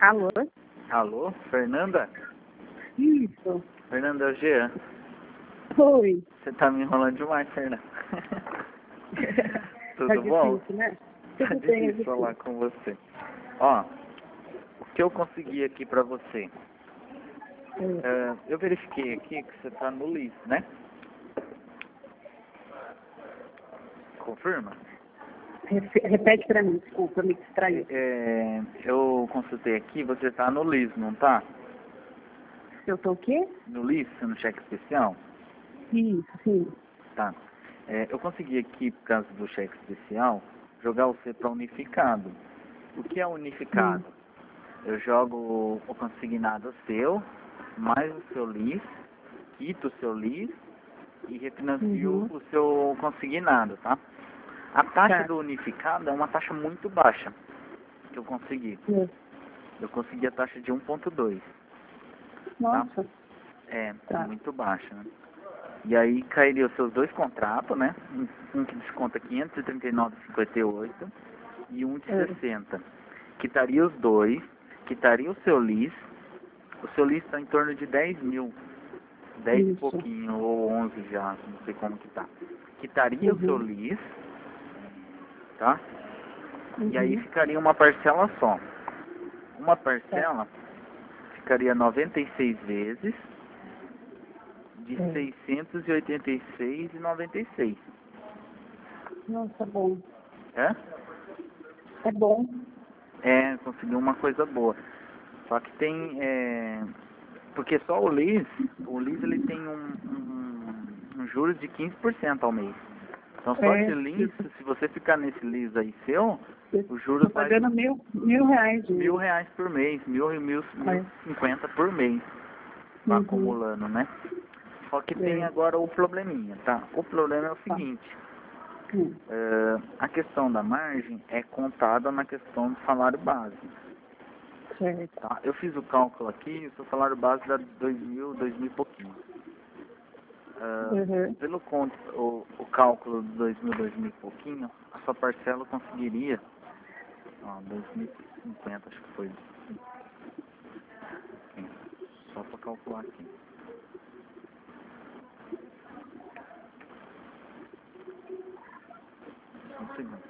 Alô? Alô, Fernanda? Isso. Fernanda, é o Jean. Oi. Você tá me enrolando demais, Fernanda. Tudo Tá bom? difícil, né? Tá Tudo bem, difícil falar com você. Ó, o que eu consegui aqui pra você? Eu verifiquei aqui que você tá no LIS, né? Confirma? Repete pra mim, desculpa, eu me distraí. Eu consultei aqui, você tá no LIS, não tá? Eu tô o quê? No LIS, no cheque especial? Isso, sim. Tá. Eu consegui aqui, por causa do cheque especial, jogar você para unificado. O que é unificado? Eu jogo o consignado seu, mais o seu LIS, quito o seu LIS e refinancio o seu consignado, tá? A taxa do unificado é uma taxa muito baixa que eu consegui. Eu consegui a taxa de 1,2. Nossa. Tá? Muito baixa, né? E aí cairia os seus dois contratos, né? Um que desconta 539,58 e um de 60. Quitaria os dois, quitaria o seu LIS. O seu LIS está em torno de 10 mil. 10 e pouquinho, ou 11 já, não sei como que tá. Quitaria o seu LIS, tá? E aí ficaria uma parcela só. Uma parcela ficaria 96 vezes de 686,96. Nossa, bom. É? É bom. Conseguiu uma coisa boa. Só que tem, porque só o LIS ele tem um juros de 15% ao mês. Então só de LIS, se você ficar nesse LIS aí seu, os juros Tô pagando mil reais. R$ 1.000 por mês, 1.050 por mês, tá acumulando, né? Só que tem agora o probleminha, tá? O problema é o seguinte, a questão da margem é contada na questão do salário base. Tá? Eu fiz o cálculo aqui, o seu salário base dá 2.000 e pouquinho. Pelo o cálculo de 2.000 e pouquinho, a sua parcela conseguiria, 2.050 acho que foi. Só para calcular aqui. Um segundo.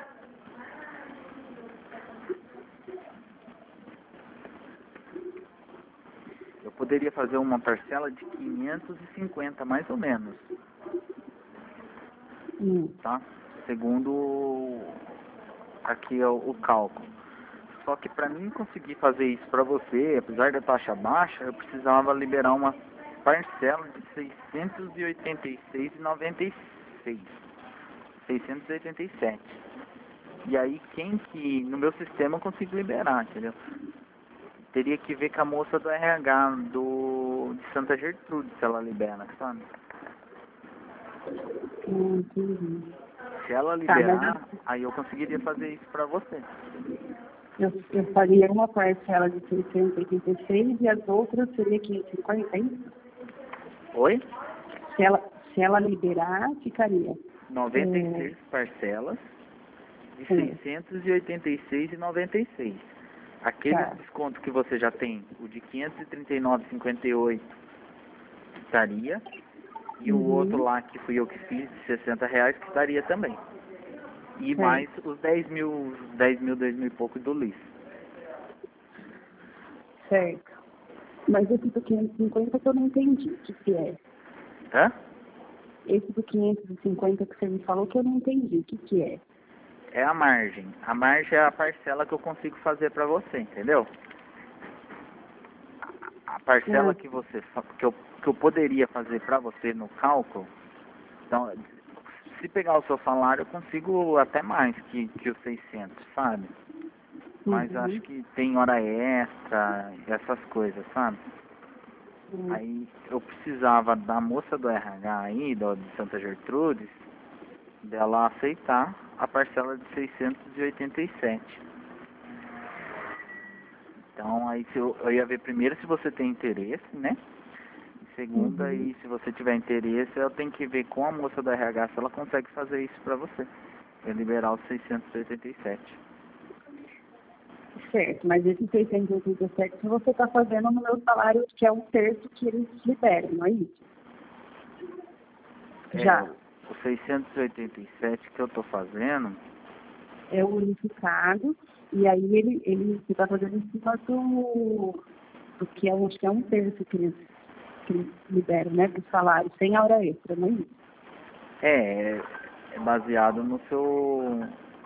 Eu poderia fazer uma parcela de 550, mais ou menos. Tá? Segundo aqui é o cálculo. Só que para mim conseguir fazer isso para você, apesar da taxa baixa, eu precisava liberar uma parcela de 686,96. 687. E aí no meu sistema eu consigo liberar, entendeu? Teria que ver com a moça do RH de Santa Gertrude, se ela libera, sabe? Se ela liberar, aí eu conseguiria fazer isso pra você. Eu faria uma parcela de 686 e as outras seria 550, é isso? Oi? Se ela liberar, ficaria 96 parcelas de 686,96. Aquele desconto que você já tem, o de 539,58 estaria, e o outro lá que fui eu que fiz, de R$60, que estaria também. E mais os 10 mil e pouco do LIS. Certo. Mas esse do 550 que eu não entendi o que é. Hã? Esse do 550 que você me falou que eu não entendi o que é. É a margem. A margem é a parcela que eu consigo fazer pra você, entendeu? A parcela que eu poderia fazer pra você no cálculo, então, se pegar o seu salário, eu consigo até mais que os 600, sabe? Mas acho que tem hora extra, essas coisas, sabe? Aí eu precisava da moça do RH aí, de Santa Gertrudes, dela aceitar a parcela de 687. Então aí eu ia ver primeiro se você tem interesse, né? Segundo, aí se você tiver interesse, eu tenho que ver com a moça do RH se ela consegue fazer isso pra você. É liberar os 687. Certo, mas esses 687 você está fazendo no meu salário, que é um terço que eles liberam, não é isso? Já. O 687 que eu estou fazendo... É o unificado, e aí ele está fazendo em cima do que eu acho que é um terço que eles liberam, né, do salário, sem a hora extra, não é isso? É baseado no seu...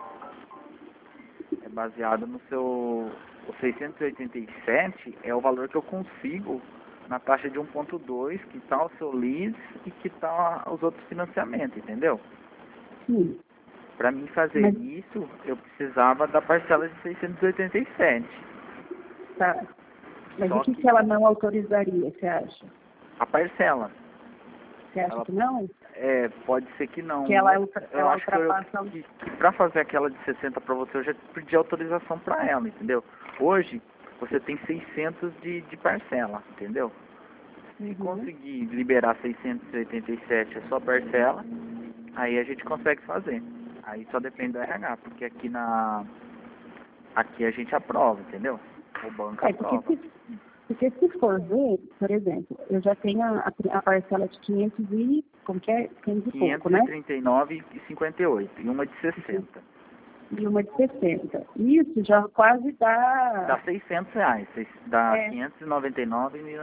O 687 é o valor que eu consigo na taxa de 1,2, que está o seu lease e que está os outros financiamentos, entendeu? Sim. Para mim fazer isso, eu precisava da parcela de 687. Tá. Mas Só o que ela não autorizaria, você acha? A parcela. Você acha que não? Pode ser que não. Que ela eu acho ultrapassa... que para fazer aquela de 60 para você, eu já pedi autorização para ela, entendeu? Hoje, você tem 600 de parcela, entendeu? Se conseguir liberar 687 a sua parcela, aí a gente consegue fazer. Aí só depende do RH, porque aqui a gente aprova, entendeu? O banco aprova. Porque se for ver, por exemplo, eu já tenho a parcela de 500 e... Como que é? 500 e pouco, né? 539,58 e uma de 60. E uma de 60. Isso já quase dá... Dá R$600. Dá 599 mil.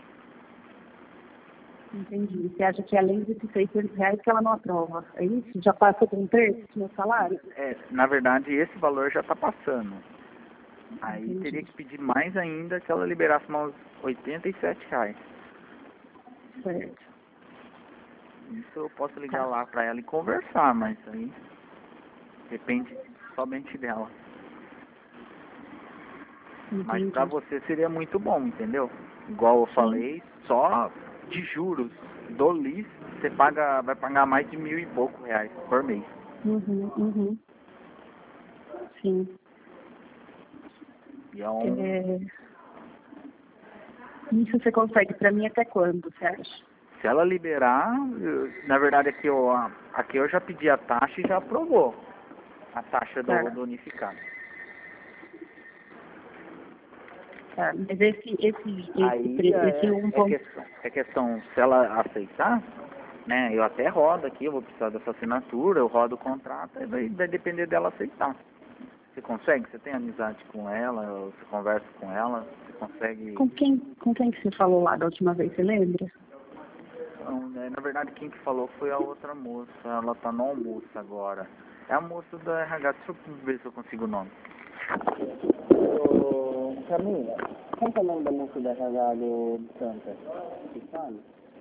Entendi. Você acha que além desses R$600 que ela não aprova? É isso? Já passa de um terço do meu salário? Na verdade, esse valor já está passando. Aí Entendi. teria que pedir mais ainda que ela liberasse mais R$87. Certo. Isso eu posso ligar lá para ela e conversar, mas aí depende somente dela. Entendi. Mas para você seria muito bom, entendeu? Igual eu falei, só de juros do LIS você vai pagar mais de 1.000 e pouco reais por mês. Sim. E Isso você consegue para mim até quando, você acha? Se ela liberar, na verdade aqui eu já pedi a taxa e já aprovou a taxa do unificado. Tá, mas esse é questão, se ela aceitar, né, eu até rodo aqui, eu vou precisar dessa assinatura, eu rodo o contrato, e vai depender dela aceitar. Você consegue? Você tem amizade com ela, você conversa com ela, você consegue... Com quem que você falou lá da última vez, você lembra? Não, né, na verdade quem que falou foi a outra moça, ela tá no almoço agora. É a moça da RH, deixa eu ver se eu consigo o nome. Camila, qual é o nome da moça da RH do Santa? Você sabe?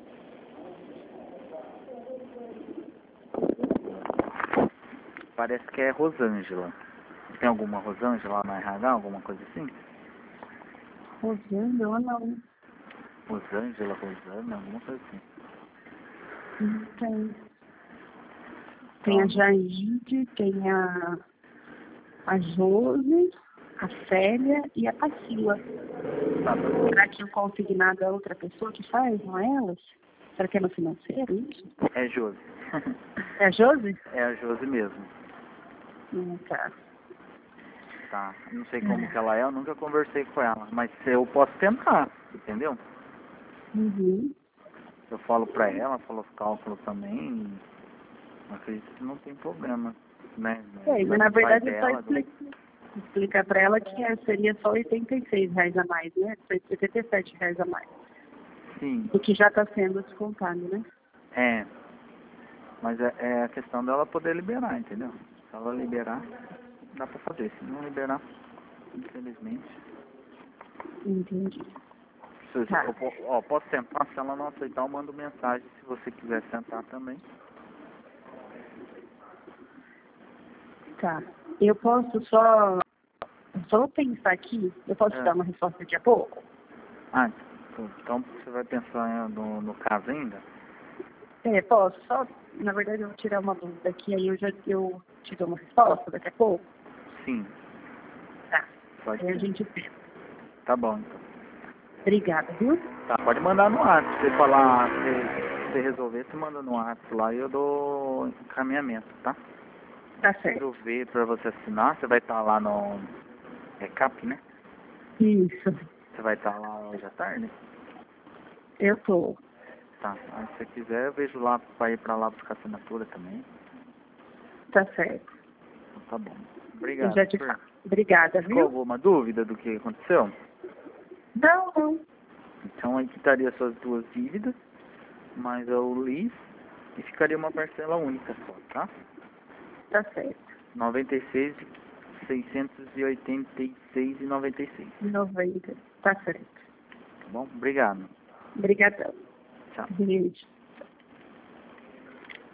Parece que é Rosângela. Tem alguma Rosângela lá na RH, alguma coisa assim? Rosângela, não. Rosângela, alguma coisa assim. Não tem. Tem a Jaide, tem a Josi, a Célia e a Priscila. Será que o consignado é outra pessoa que faz, não é elas? Será que é no financeiro isso? É Josi. É a Josi? É a Josi mesmo. Tá. Tá. Não sei como que ela é, eu nunca conversei com ela. Mas eu posso tentar, entendeu? Eu falo pra ela, falo os cálculos também. Acredito que não tem problema, né? Mas na verdade é só explicar pra ela que seria só R$86 a mais, né? R$77 a mais. Sim. O que já está sendo descontado, né? Mas é a questão dela poder liberar, entendeu? Se ela liberar, dá pra fazer. Se não liberar, infelizmente. Entendi. Eu posso sentar, se ela não aceitar, eu mando mensagem se você quiser sentar também. Tá. Eu posso só pensar aqui, eu posso te dar uma resposta daqui a pouco? Então você vai pensar no caso ainda? Posso. Só, na verdade, eu vou tirar uma dúvida aqui, aí eu te dou uma resposta daqui a pouco? Sim. Tá. Pode aí ser. A gente pensa. Tá bom, então. Obrigada, viu? Tá, pode mandar no WhatsApp. Se você falar, se você resolver, você manda no WhatsApp lá e eu dou encaminhamento, tá? Tá certo. Quero ver pra você assinar, você vai estar lá É CAP, né? Isso. Você vai estar lá hoje à tarde? Eu tô. Tá. Aí, se você quiser, eu vejo lá para ir para lá buscar assinatura também. Tá certo. Então, tá bom. Eu Obrigado. já te falo. Obrigada, Ficou viu? alguma dúvida do que aconteceu? Não. Então aí quitaria suas duas dívidas, mais o LIS, e ficaria uma parcela única só, tá? Tá certo. 96.686,96. 90. Tá certo. Tá bom? Obrigado. Obrigadão. Tchau. Beijo.